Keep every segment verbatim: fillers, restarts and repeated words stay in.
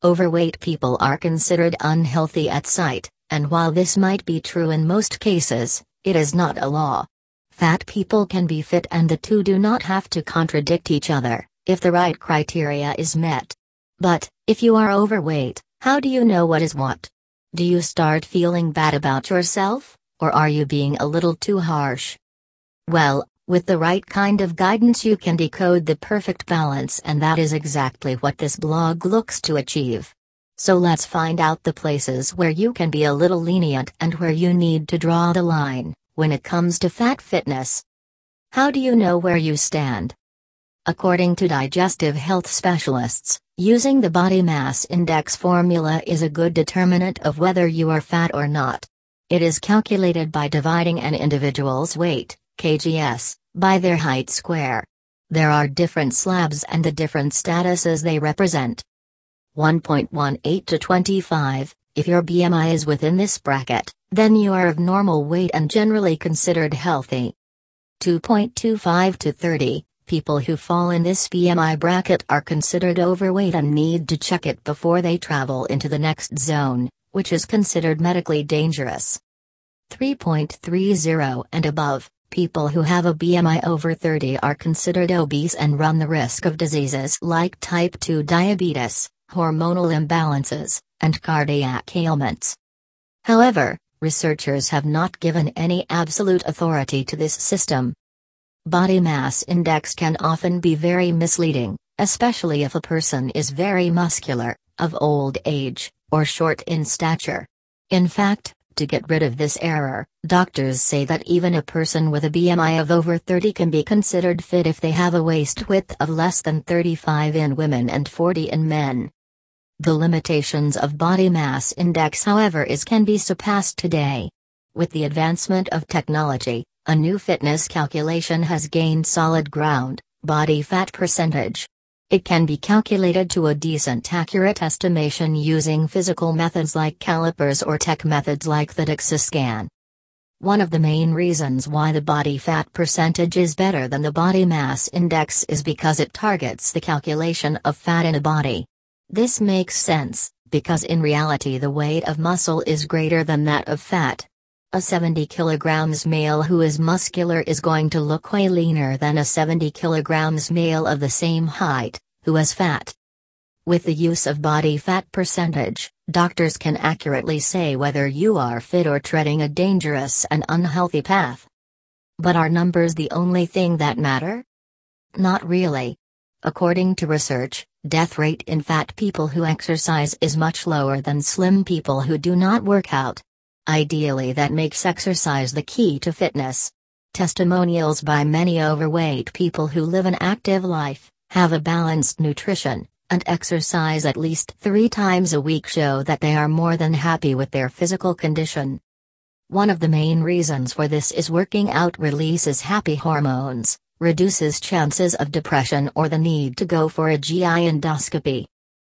Overweight people are considered unhealthy at sight, and while this might be true in most cases, it is not a law. Fat people can be fit, and the two do not have to contradict each other, if the right criteria is met. But, if you are overweight, how do you know what is what? Do you start feeling bad about yourself, or are you being a little too harsh? Well, with the right kind of guidance you can decode the perfect balance, and that is exactly what this blog looks to achieve. So let's find out the places where you can be a little lenient and where you need to draw the line, when it comes to fat fitness. How do you know where you stand? According to digestive health specialists, using the body mass index formula is a good determinant of whether you are fat or not. It is calculated by dividing an individual's weight, kgs, by their height square. There are different slabs and the different statuses they represent. one point one eight to twenty-five, if your B M I is within this bracket, then you are of normal weight and generally considered healthy. two point two five to thirty, people who fall in this B M I bracket are considered overweight and need to check it before they travel into the next zone, which is considered medically dangerous. three point three zero and above, people who have a B M I over thirty are considered obese and run the risk of diseases like type two diabetes, hormonal imbalances, and cardiac ailments. However, researchers have not given any absolute authority to this system. Body mass index can often be very misleading, especially if a person is very muscular, of old age, or short in stature. In fact, to get rid of this error, doctors say that even a person with a B M I of over thirty can be considered fit if they have a waist width of less than thirty-five in women and forty in men. The limitations of body mass index, however, is can be surpassed today. With the advancement of technology, a new fitness calculation has gained solid ground: body fat percentage. It can be calculated to a decent accurate estimation using physical methods like calipers or tech methods like the DEXA scan. One of the main reasons why the body fat percentage is better than the body mass index is because it targets the calculation of fat in a body. This makes sense, because in reality the weight of muscle is greater than that of fat. A seventy kilograms male who is muscular is going to look way leaner than a seventy kilograms male of the same height, who is fat. With the use of body fat percentage, doctors can accurately say whether you are fit or treading a dangerous and unhealthy path. But are numbers the only thing that matter? Not really. According to research, death rate in fat people who exercise is much lower than slim people who do not work out. Ideally, that makes exercise the key to fitness. Testimonials by many overweight people who live an active life, have a balanced nutrition, and exercise at least three times a week show that they are more than happy with their physical condition. One of the main reasons for this is working out releases happy hormones, reduces chances of depression or the need to go for a G I endoscopy.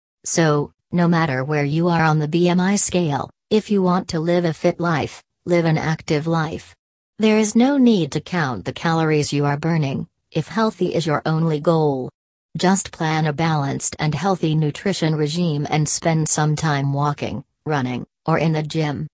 So, no matter where you are on the B M I scale, if you want to live a fit life, live an active life. There is no need to count the calories you are burning, if healthy is your only goal. Just plan a balanced and healthy nutrition regime and spend some time walking, running, or in the gym.